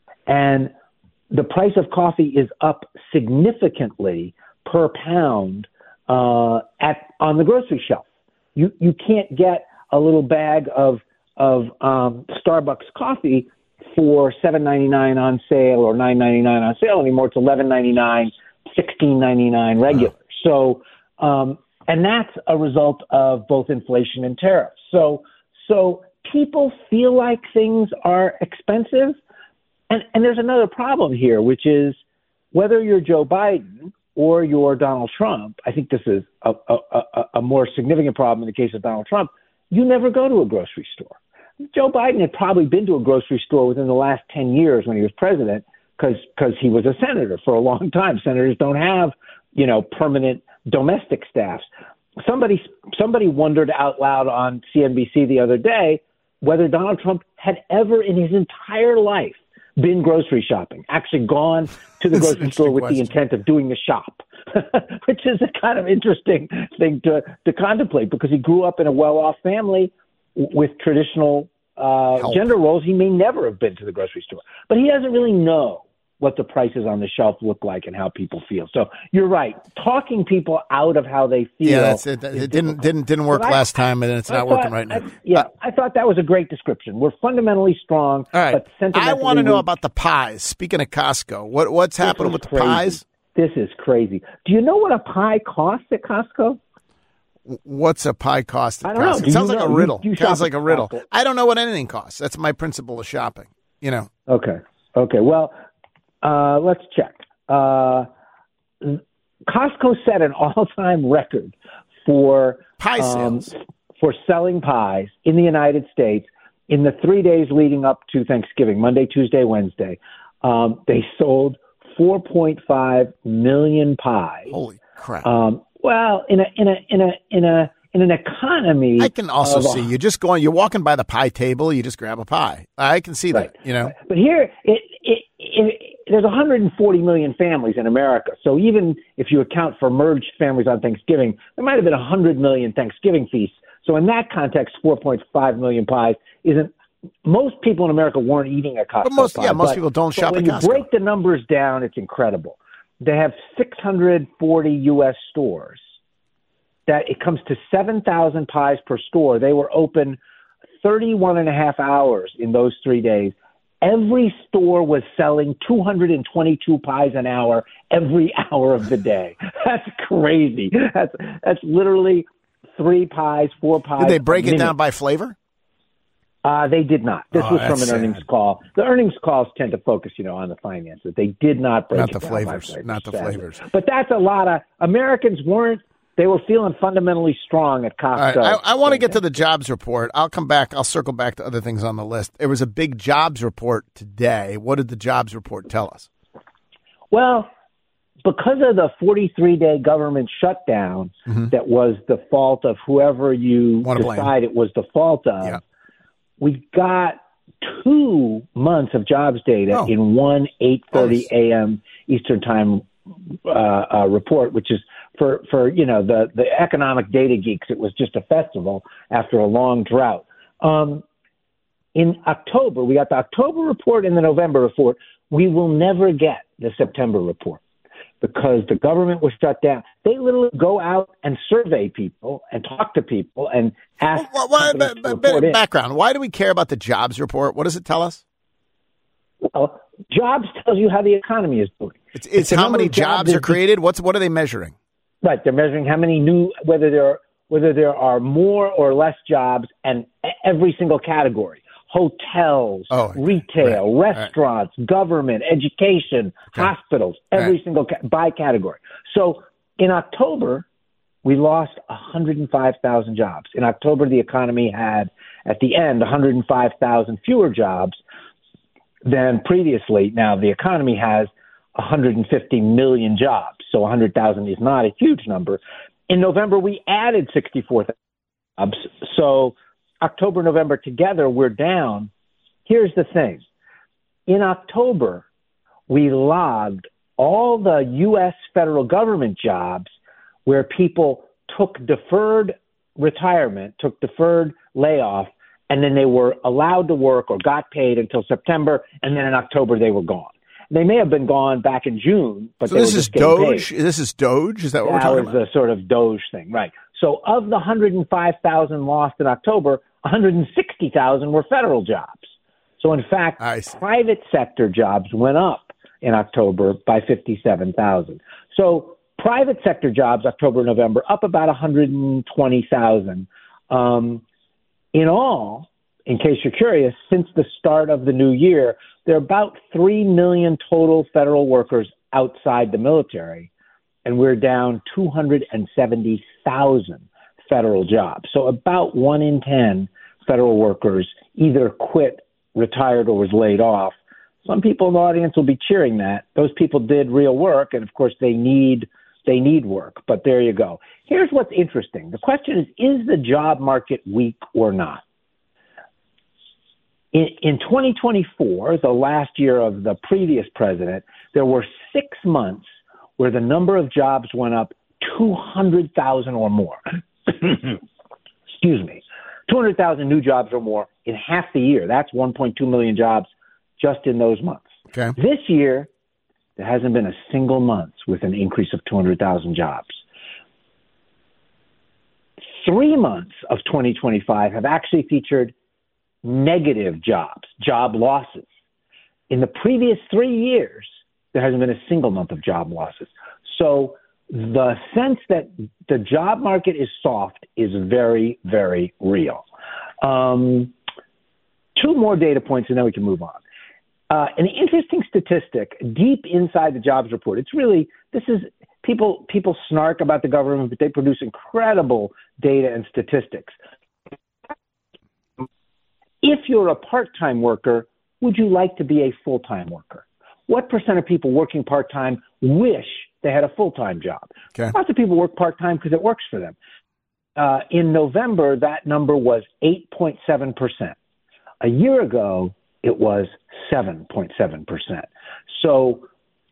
And the price of coffee is up significantly per pound uh, at on the grocery shelf. You you can't get a little bag of of um, Starbucks coffee for seven ninety-nine on sale or nine ninety-nine on sale anymore. It's eleven ninety-nine, sixteen ninety-nine regular. Wow. So um, and that's a result of both inflation and tariffs. So so people feel like things are expensive. And, and there's another problem here, which is whether you're Joe Biden or you're Donald Trump, I think this is a, a, a, a more significant problem in the case of Donald Trump, you never go to a grocery store. Joe Biden had probably been to a grocery store within the last ten years when he was president because because he was a senator for a long time. Senators don't have, you know, permanent domestic staffs. Somebody somebody wondered out loud on C N B C the other day whether Donald Trump had ever in his entire life been grocery shopping, actually gone to the grocery store with question. the intent of doing the shop, which is a kind of interesting thing to, to contemplate because he grew up in a well-off family with traditional uh, gender roles. He may never have been to the grocery store, but he doesn't really know what the prices on the shelf look like and how people feel. So you're right. Talking people out of how they feel. Yeah, that's it. It didn't didn't didn't work I, last time, and it's I not thought, working right now. I, yeah, uh, I thought that was a great description. We're fundamentally strong. All right. But sentimentally I want to know weak. about the pies. Speaking of Costco, what what's happening with crazy. the pies? This is crazy. Do you know what a pie costs at Costco? What's a pie cost at I don't know. Costco? Do It sounds you like know? a riddle. You, you Sounds shop like a at riddle. Costco. I don't know what anything costs. That's my principle of shopping. You know. Okay. Okay, well, uh, let's check. Uh, Costco set an all-time record for pie um, sales. for selling pies in the United States in the three days leading up to Thanksgiving, Monday, Tuesday, Wednesday. Um, they sold four point five million pies. Holy crap! Um, well, in a in a in a in a in an economy, I can also of, see you just going. You're walking by the pie table. You just grab a pie. I can see right. that. You know, but here it, it, it, there's one hundred forty million families in America. So even if you account for merged families on Thanksgiving, there might have been one hundred million Thanksgiving feasts. So in that context, four point five million pies isn't. Most people in America weren't eating a Costco but most pie. yeah, most but, people don't but shop when at you Costco. break the numbers down, it's incredible. They have six hundred forty U S stores. That it comes to seven thousand pies per store. They were open thirty-one and a half hours in those three days. Every store was selling two hundred twenty-two pies an hour every hour of the day. That's crazy. That's that's literally three pies, four pies. Did they break a it minute. down by flavor? Uh, they did not. This Oh, was from an that's earnings sad. call. The earnings calls tend to focus, you know, on the finances. They did not break Not it the down flavors. by flavors. Not the sadly. flavors. But that's a lot of Americans weren't. They were feeling fundamentally strong at Costco. All right, I, I want to get to the jobs report. I'll come back. I'll circle back to other things on the list. There was a big jobs report today. What did the jobs report tell us? Well, because of the forty-three day government shutdown Mhm. that was the fault of whoever you Wanna blame. decide it was the fault of, Yeah. we got two months of jobs data Oh. in one eight thirty a.m. Eastern Time uh, uh, report, which is for, for you know the, the economic data geeks. It was just a festival after a long drought. Um, in October, we got the October report and the November report. We will never get the September report because the government was shut down. They literally go out and survey people and talk to people and ask Well, why, companies but, to but, report in. background. Why do we care about the jobs report? What does it tell us? Well, jobs tells you how the economy is doing. It's, it's the how number many of jobs jobs are is- created. What's what are they measuring? Right, they're measuring how many new, whether there are, whether there are more or less jobs, and e- every single category: hotels, Oh, retail, right, restaurants, government, education, hospitals. Every Right. single ca- by category. So in October, we lost one hundred five thousand jobs. In October, the economy had at the end one hundred five thousand fewer jobs than previously. Now the economy has one hundred fifty million jobs. So one hundred thousand is not a huge number. In November, we added sixty-four thousand jobs. So October, November together, we're down. Here's the thing. In October, we logged all the U S federal government jobs where people took deferred retirement, took deferred layoff, and then they were allowed to work or got paid until September, and then in October they were gone. They may have been gone back in June, but So they this were is just getting Doge. paid. This is Doge. Is that what we're That talking was about? the sort of Doge thing, right? So of the one hundred five thousand lost in October, one hundred sixty thousand were federal jobs. So in fact, private sector jobs went up in October by fifty-seven thousand. So private sector jobs, October, November, up about one hundred twenty thousand. Um, in all, in case you're curious, since the start of the new year, there are about three million total federal workers outside the military, and we're down two hundred seventy thousand federal jobs. So about one in ten federal workers either quit, retired, or was laid off. Some people in the audience will be cheering that. Those people did real work, and of course they need they need work. But there you go. Here's what's interesting. The question is, is the job market weak or not? In, in twenty twenty-four, the last year of the previous president, there were six months where the number of jobs went up two hundred thousand or more. Excuse me. two hundred thousand new jobs or more in half the year. That's one point two million jobs just in those months. Okay. This year, there hasn't been a single month with an increase of two hundred thousand jobs. Three months of twenty twenty-five have actually featured negative jobs, job losses. In the previous three years, there hasn't been a single month of job losses. So the sense that the job market is soft is very, very real. Um, two more data points, and then we can move on. Uh, an interesting statistic deep inside the jobs report. It's really, this is, people, people snark about the government, but they produce incredible data and statistics. If you're a part-time worker, would you like to be a full-time worker? What percent of people working part-time wish they had a full-time job? Okay. Lots of people work part-time because it works for them. Uh, in November, that number was eight point seven percent. A year ago, it was seven point seven percent. So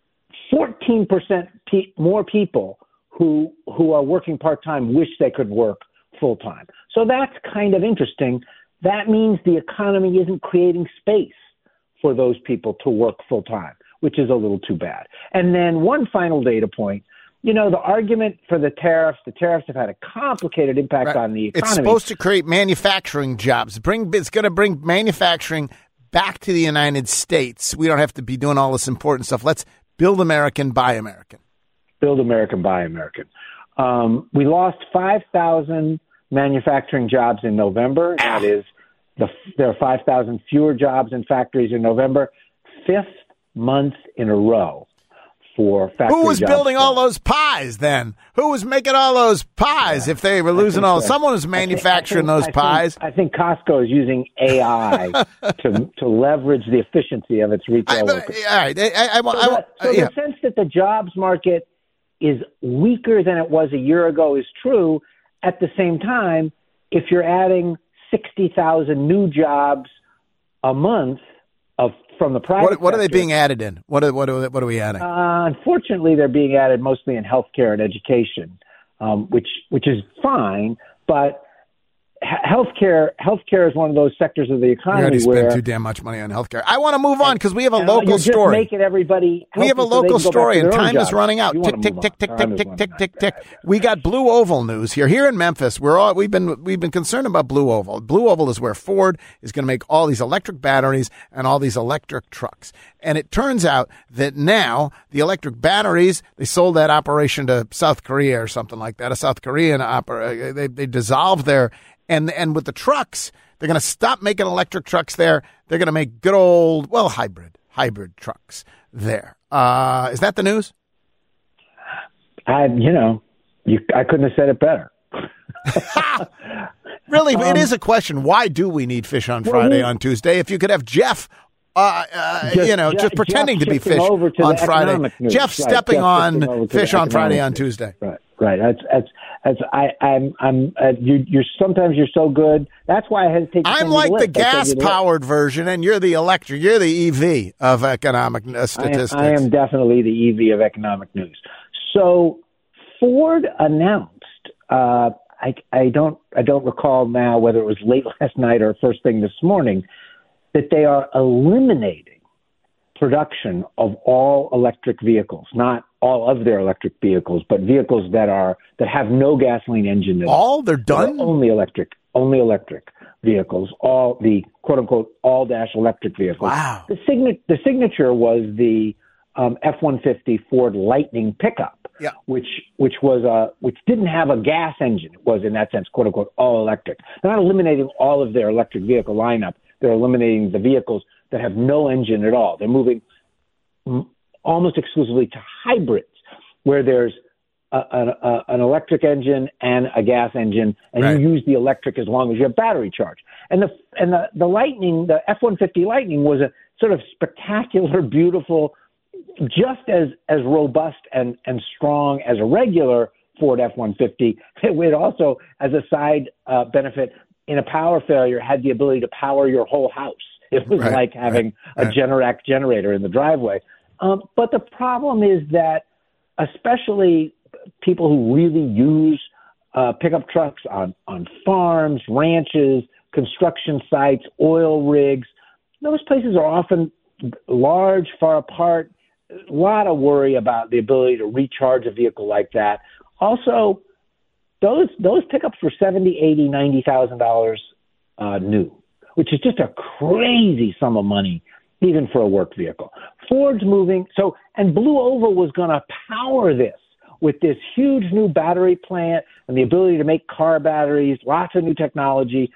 fourteen percent pe- more people who who are working part-time wish they could work full-time. So that's kind of interesting. That means the economy isn't creating space for those people to work full-time, which is a little too bad. And then one final data point. You know, the argument for the tariffs, the tariffs have had a complicated impact Right. on the economy. It's supposed to create manufacturing jobs. Bring It's going to bring manufacturing back to the United States. We don't have to be doing all this important stuff. Let's build American, buy American. Build American, buy American. Um, we lost five thousand manufacturing jobs in November. Ah. That is, the, there are five thousand fewer jobs in factories in November. Fifth month in a row for factory Who was jobs. building all those pies then? Who was making all those pies if they were losing all? so. Someone was manufacturing I think- those I think- pies. I think Costco is using A I to to leverage the efficiency of its retail workers. All right. I, I, I, So, I, that, so yeah. the sense that the jobs market is weaker than it was a year ago is true. At the same time, if you're adding sixty thousand new jobs a month of from the private What, what are they sector, being added in? What are, what are, what are we adding? Uh, unfortunately, they're being added mostly in healthcare and education, um, which which is fine. But he- healthcare healthcare is one of those sectors of the We economy already spent where too damn much money on healthcare. I want to move on because we have a you know, local you're just story. making everybody We have a healthy so they local can go back story, to and their own time is jobs. running out. You Tick, wanna tick, move tick, on. tick, Time tick, is tick, running tick, out. tick, tick. We got Blue Oval news here. Here in Memphis, we're all we've been we've been concerned about Blue Oval. Blue Oval is where Ford is going to make all these electric batteries and all these electric trucks. And it turns out that now the electric batteries, they sold that operation to South Korea or something like that. A South Korean opera. They they dissolved their and and with the trucks. They're going to stop making electric trucks there. They're going to make good old, well, hybrid, hybrid trucks there. Uh, is that the news? I, you know, you, I couldn't have said it better. Really, Um, it is a question. Why do we need Fish on well, Friday we- on Tuesday? If you could have Jeff, uh, uh, Just- you know, Jeff- just pretending Jeff to be shifting Fish over to on the Friday. economic news. Jeff Right, stepping Jeff on shifting over to Fish the on Friday economic on news. Tuesday. Right, right. That's that's that's. I, I'm I'm. Uh, you, you're sometimes you're so good. That's why I hesitate. To I'm send you like the list. I said you'd li- gas-powered version, and you're the electric. You're the E V of economic uh, I am, statistics. I am definitely the E V of economic news. So Ford announced. Uh, I, I don't I don't recall now whether it was late last night or first thing this morning that they are eliminating production of all electric vehicles, not all of their electric vehicles, but vehicles that are that have no gasoline engine. In all they're them. done. They're only electric, only electric vehicles. All the quote unquote all dash electric vehicles. Wow. The signature the signature was the um, F one fifty Ford Lightning pickup. Yeah. Which which was a which didn't have a gas engine. It was in that sense, quote unquote, all electric. They're not eliminating all of their electric vehicle lineup. They're eliminating the vehicles that have no engine at all. They're moving m- almost exclusively to hybrids, where there's a, a, a, an electric engine and a gas engine, and Right. you use the electric as long as you have battery charge. And the and the, the Lightning, the F one fifty Lightning, was a sort of spectacular, beautiful, just as as robust and and strong as a regular Ford F one fifty. It also, as a side uh, benefit, in a power failure, had the ability to power your whole house. It was Right, like having right, a Generac generator in the driveway. Um, but the problem is that, especially people who really use uh, pickup trucks on, on farms, ranches, construction sites, oil rigs, those places are often large, far apart. A lot of worry about the ability to recharge a vehicle like that. Also, those those pickups were seventy, eighty, ninety thousand dollars uh, new, which is just a crazy sum of money, even for a work vehicle. Ford's moving so, and Blue Oval was going to power this with this huge new battery plant and the ability to make car batteries, lots of new technology.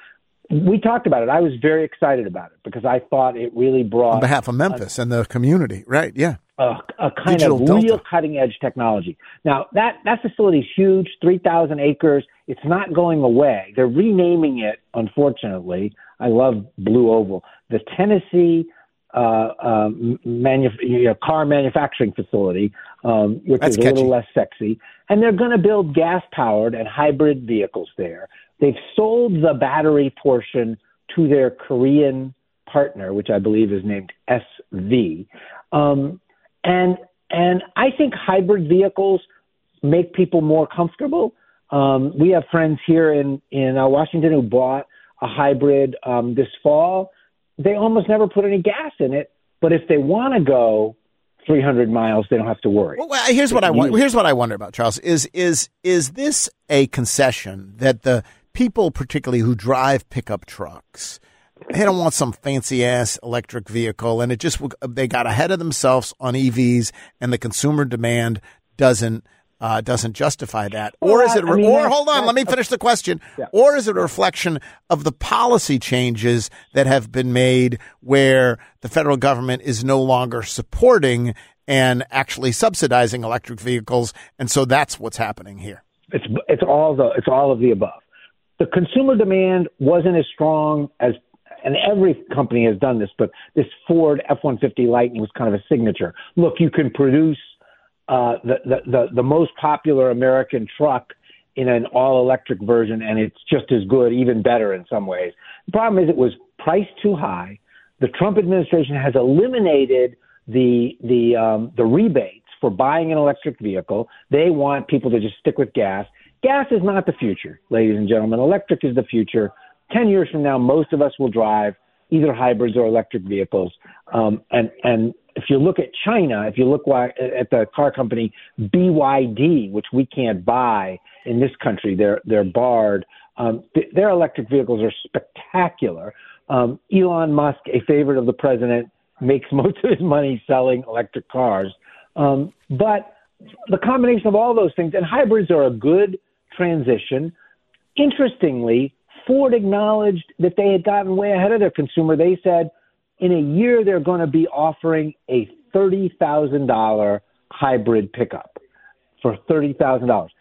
we talked about it. I was very excited about it because I thought it really brought on behalf of Memphis a, and the community, right? Yeah, a, a kind Digital of Delta. Real cutting edge technology. Now that that facility is huge, three thousand acres. It's not going away. They're renaming it, unfortunately. I love Blue Oval, the Tennessee uh, um, manuf- you know, car manufacturing facility, um, which That's is a catchy. little less sexy. And they're going to build gas powered and hybrid vehicles there. They've sold the battery portion to their Korean partner, which I believe is named S V. Um, and and I think hybrid vehicles make people more comfortable. Um, we have friends here in, in uh, Washington who bought a hybrid um, this fall. They almost never put any gas in it, but if they want to go three hundred miles, they don't have to worry. Well, here's what I want. Here's what I wonder about, Charles. Is is is this a concession that the people, particularly who drive pickup trucks, they don't want some fancy ass electric vehicle, and it just they got ahead of themselves on E Vs, and the consumer demand doesn't uh, doesn't justify that, or well, is it? I mean, or hold on, let me finish the question. Yeah. Or is it a reflection of the policy changes that have been made, where the federal government is no longer supporting and actually subsidizing electric vehicles, and so that's what's happening here? It's it's all the it's all of the above. The consumer demand wasn't as strong as, and every company has done this, but this Ford F one fifty Lightning was kind of a signature. Look, you can produce uh, the, the, the, the most popular American truck in an all-electric version, and it's just as good, even better in some ways. The problem is it was priced too high. The Trump administration has eliminated the the um, the rebates for buying an electric vehicle. They want people to just stick with gas. Gas is not the future, ladies and gentlemen. Electric is the future. Ten years from now, most of us will drive either hybrids or electric vehicles. Um, and, and if you look at China, if you look at the car company B Y D, which we can't buy in this country, they're, they're barred. Um, th- their electric vehicles are spectacular. Um, Elon Musk, a favorite of the president, makes most of his money selling electric cars. Um, but the combination of all those things, and hybrids are a good transition. Interestingly, Ford acknowledged that they had gotten way ahead of their consumer. They said in a year they're going to be offering a thirty thousand dollars hybrid pickup for thirty thousand dollars.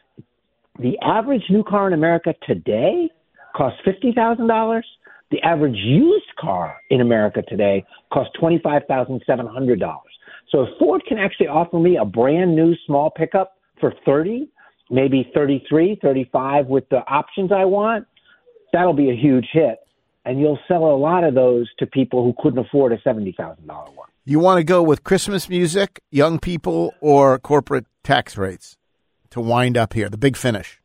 The average new car in America today costs fifty thousand dollars. The average used car in America today costs twenty-five thousand seven hundred dollars. So if Ford can actually offer me a brand new small pickup for thirty, maybe thirty-three, thirty-five with the options I want, that'll be a huge hit. And you'll sell a lot of those to people who couldn't afford a seventy thousand dollars one. You want to go with Christmas music, young people, or corporate tax rates to wind up here? The big finish.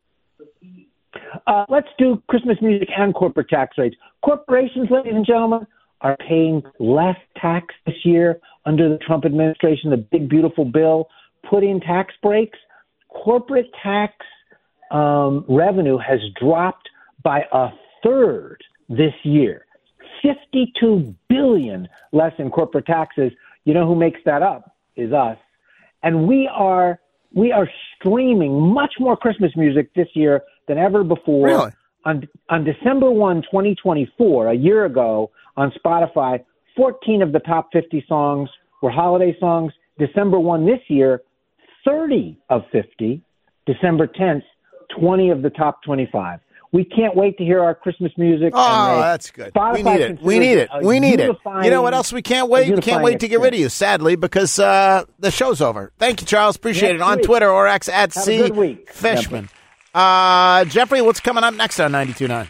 Uh, let's do Christmas music and corporate tax rates. Corporations, ladies and gentlemen, are paying less tax this year under the Trump administration. The big, beautiful bill put in tax breaks. Corporate tax um, revenue has dropped by a third this year. fifty-two billion dollars less in corporate taxes. You know who makes that up? Is us. And we are we are streaming much more Christmas music this year than ever before. Really? On on December first, twenty twenty-four, a year ago, on Spotify, fourteen of the top fifty songs were holiday songs. December first this year, thirty of fifty. December tenth, twenty of the top twenty-five. We can't wait to hear our Christmas music. Oh, that's good. Spotify we need it. We need it. We need it. You know what else we can't wait? We can't wait to get rid of you, sadly, because uh, the show's over. Thank you, Charles. Appreciate Next it. On week. Twitter or X at Have C a good week, Fishman. Uh, Jeffrey, what's coming up next on ninety-two point nine?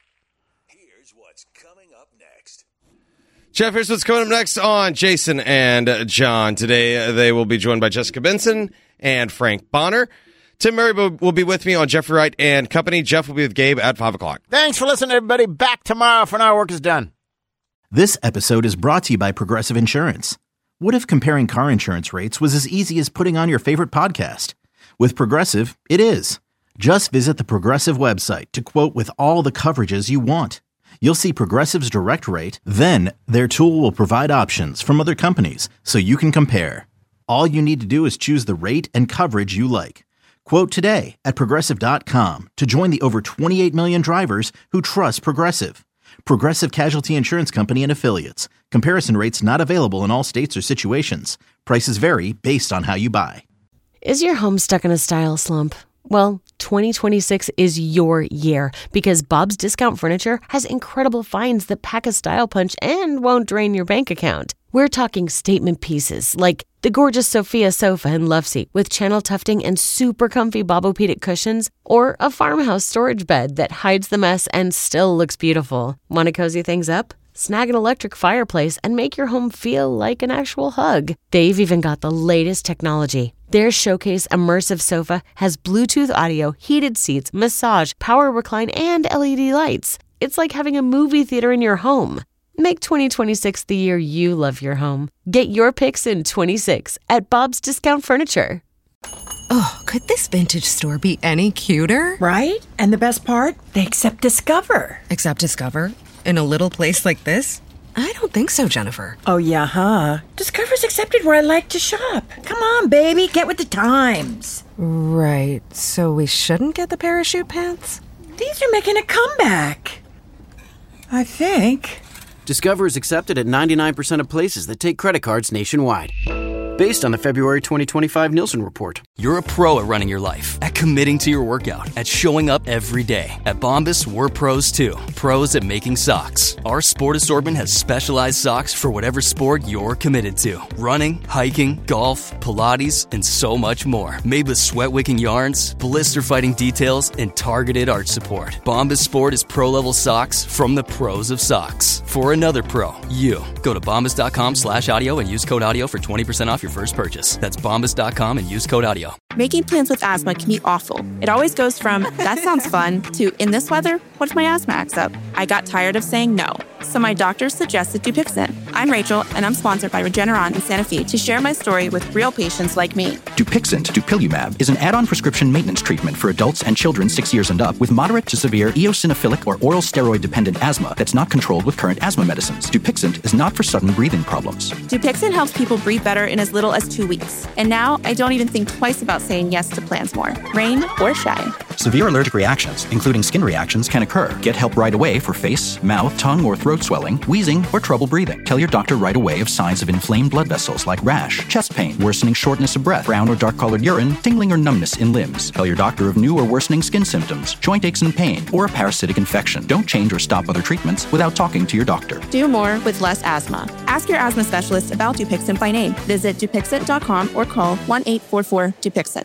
Jeff, here's what's coming up next on Jason and John. Today, uh, they will be joined by Jessica Benson and Frank Bonner. Tim Murray will be with me on Jeffrey Wright and Company. Jeff will be with Gabe at five o'clock. Thanks for listening, everybody. Back tomorrow for now. Work is done. This episode is brought to you by Progressive Insurance. What if comparing car insurance rates was as easy as putting on your favorite podcast? With Progressive, it is. Just visit the Progressive website to quote with all the coverages you want. You'll see Progressive's direct rate, then their tool will provide options from other companies so you can compare. All you need to do is choose the rate and coverage you like. Quote today at Progressive dot com to join the over twenty-eight million drivers who trust Progressive. Progressive Casualty Insurance Company and Affiliates. Comparison rates not available in all states or situations. Prices vary based on how you buy. Is your home stuck in a style slump? Well, twenty twenty-six is your year because Bob's Discount Furniture has incredible finds that pack a style punch and won't drain your bank account. We're talking statement pieces like the gorgeous Sophia sofa and loveseat with channel tufting and super comfy Bobopedic cushions, or a farmhouse storage bed that hides the mess and still looks beautiful. Want to cozy things up? Snag an electric fireplace and make your home feel like an actual hug. They've even got the latest technology. Their Showcase Immersive Sofa has Bluetooth audio, heated seats, massage, power recline, and L E D lights. It's like having a movie theater in your home. Make twenty twenty-six the year you love your home. Get your picks in twenty-six at Bob's Discount Furniture. Oh, could this vintage store be any cuter? Right? And the best part? They accept Discover. Accept Discover? In a little place like this? I don't think so, Jennifer. Oh, yeah, huh? Discover's accepted where I like to shop. Come on, baby, get with the times. Right, so we shouldn't get the parachute pants? These are making a comeback. I think. Discover is accepted at ninety-nine percent of places that take credit cards nationwide. Based on the February twenty twenty-five Nielsen report. You're a pro at running your life, at committing to your workout, at showing up every day. At Bombas, we're pros too. Pros at making socks. Our sport assortment has specialized socks for whatever sport you're committed to. Running, hiking, golf, Pilates, and so much more. Made with sweat-wicking yarns, blister-fighting details, and targeted arch support. Bombas Sport is pro-level socks from the pros of socks. For another pro, you. Go to bombas.com slash audio and use code audio for twenty percent off your first purchase. That's bombas dot com and use code audio. Making plans with asthma can be awful. It always goes from, that sounds fun, to, in this weather, what if my asthma acts up? I got tired of saying no, so my doctor suggested Dupixent. I'm Rachel, and I'm sponsored by Regeneron and Sanofi to share my story with real patients like me. Dupixent, dupilumab, is an add-on prescription maintenance treatment for adults and children six years and up with moderate to severe eosinophilic or oral steroid-dependent asthma that's not controlled with current asthma medicines. Dupixent is not for sudden breathing problems. Dupixent helps people breathe better in as little as two weeks. And now, I don't even think twice about saying yes to plans more, rain or shine. Severe allergic reactions, including skin reactions, can occur. Get help right away for face, mouth, tongue, or throat swelling, wheezing, or trouble breathing. Tell your doctor right away of signs of inflamed blood vessels like rash, chest pain, worsening shortness of breath, brown or dark-colored urine, tingling or numbness in limbs. Tell your doctor of new or worsening skin symptoms, joint aches and pain, or a parasitic infection. Don't change or stop other treatments without talking to your doctor. Do more with less asthma. Ask your asthma specialist about Dupixent by name. Visit Dupixent dot com or call one eight four four Dupixent.